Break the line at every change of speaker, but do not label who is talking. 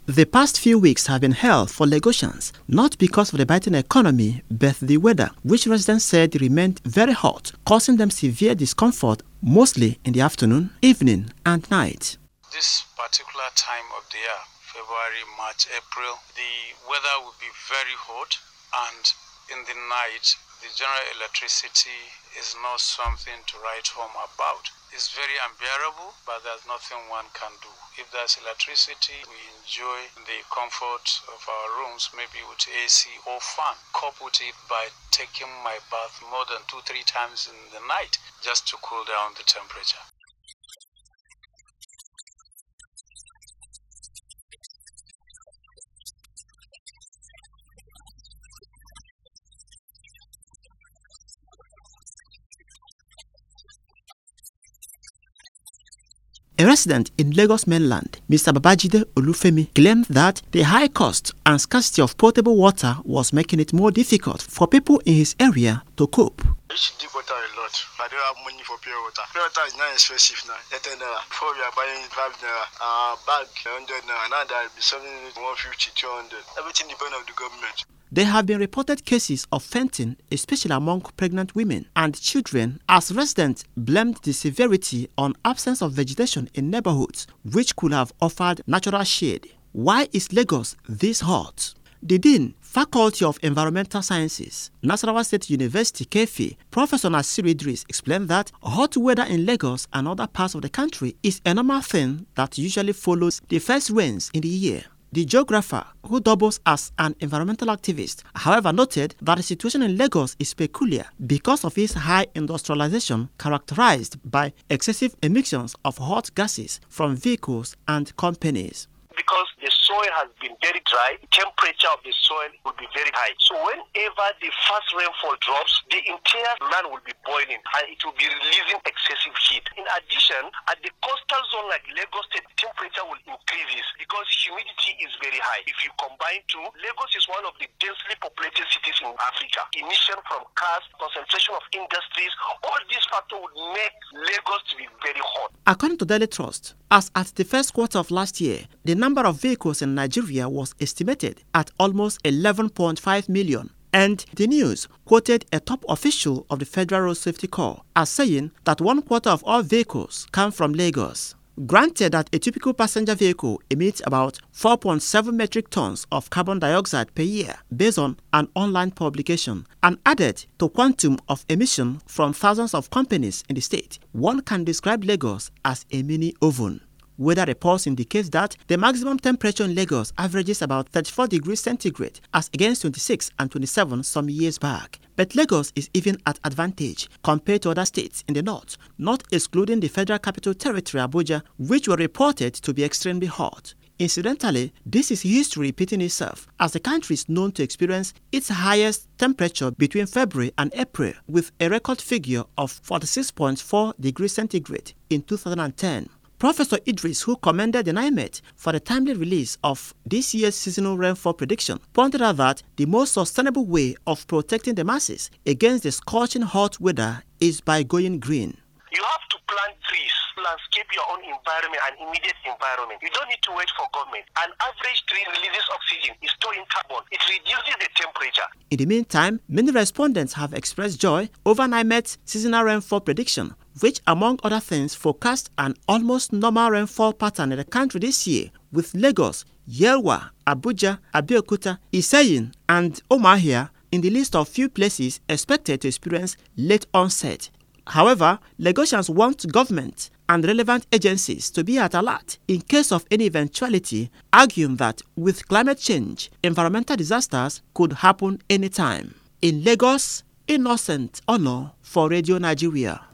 The past few weeks have been hell for Lagosians, not because of the biting economy, but the weather, which residents said remained very hot, causing them severe discomfort, mostly in the afternoon, evening, and night.
This particular time of the year, February, March, April, the weather will be very hot, and in the night, the general electricity is not something to write home about. It's very unbearable, but there's nothing one can do. If there's electricity, we enjoy the comfort of our rooms, maybe with AC or fan. Cope with it by taking my bath more than 2-3 times in the night just to cool down the temperature.
A resident in Lagos mainland, Mr. Babajide Olufemi, claimed that the high cost and scarcity of potable water was making it more difficult for people in his area to cope.
I used to dig water a lot. I don't have money for pure water. Pure water is not expensive now. 10 naira. Before we are buying 5 naira, bag 100 naira. Now that will be something 150, 200. Everything depends on the government.
There have been reported cases of fainting, especially among pregnant women and children, as residents blamed the severity on absence of vegetation in neighborhoods, which could have offered natural shade. Why is Lagos this hot? The Dean, Faculty of Environmental Sciences, Nasarawa State University, KEFI, Professor Nasir Idris, explained that hot weather in Lagos and other parts of the country is a normal thing that usually follows the first rains in the year. The geographer, who doubles as an environmental activist, however, noted that the situation in Lagos is peculiar because of its high industrialization characterized by excessive emissions of hot gases from vehicles and companies.
Because the soil has been very dry, the temperature of the soil will be very high. So whenever the first rainfall drops, the entire land will be boiling and it will be releasing excessive heat. In addition, at the coastal zone like Lagos State, the temperature will increase because humidity is very high. If you combine two, Lagos is one of the densely populated cities in Africa. Emission from cars, concentration of industries, all these factors would make Lagos to be very hot.
According to Daily Trust, as at the first quarter of last year, the number of vehicles in Nigeria was estimated at almost 11.5 million. And the news quoted a top official of the Federal Road Safety Corps as saying that 1/4 of all vehicles come from Lagos. Granted that a typical passenger vehicle emits about 4.7 metric tons of carbon dioxide per year based on an online publication, and added to quantum of emission from thousands of companies in the state, one can describe Lagos as a mini oven. Weather reports indicate that the maximum temperature in Lagos averages about 34 degrees centigrade as against 26 and 27 some years back. But Lagos is even at advantage compared to other states in the north, not excluding the Federal Capital Territory Abuja, which were reported to be extremely hot. Incidentally, this is history repeating itself, as the country is known to experience its highest temperature between February and April, with a record figure of 46.4 degrees centigrade in 2010. Professor Idris, who commended the NIMET for the timely release of this year's seasonal rainfall prediction, pointed out that the most sustainable way of protecting the masses against the scorching hot weather is by going green.
You have to plant trees, landscape your own environment and immediate environment. You don't need to wait for government. An average tree releases oxygen, is storing carbon. It reduces the temperature.
In the meantime, many respondents have expressed joy over NIMET's seasonal rainfall prediction, which, among other things, forecast an almost normal rainfall pattern in the country this year, with Lagos, Yelwa, Abuja, Abeokuta, Iseyin, and Omahia in the list of few places expected to experience late onset. However, Lagosians want government and relevant agencies to be at alert in case of any eventuality, arguing that with climate change, environmental disasters could happen anytime. In Lagos, Innocent Ono for Radio Nigeria.